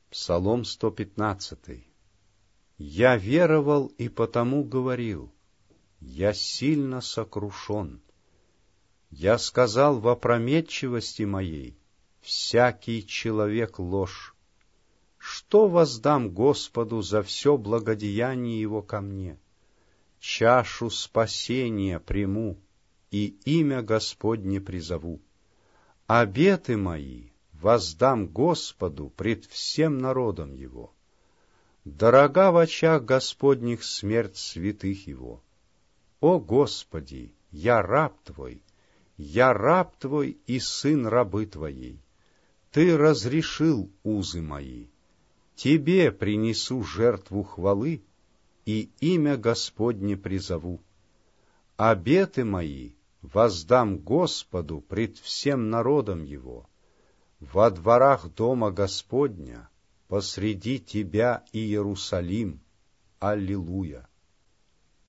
Псалом 115. Я веровал и потому говорил, я сильно сокрушен. Я сказал в опрометчивости моей, всякий человек ложь. Что воздам Господу за все благодеяние Его ко мне? Чашу спасения приму, и имя Господне призову. Обеты мои воздам Господу пред всем народом Его. Дорога в очах Господних смерть святых Его. О Господи, я раб Твой и сын рабы Твоей. Ты разрешил узы мои. Тебе принесу жертву хвалы, и имя Господне призову. Обеты мои воздам Господу пред всем народом Его. Во дворах дома Господня, посреди Тебя, Иерусалим. Аллилуйя!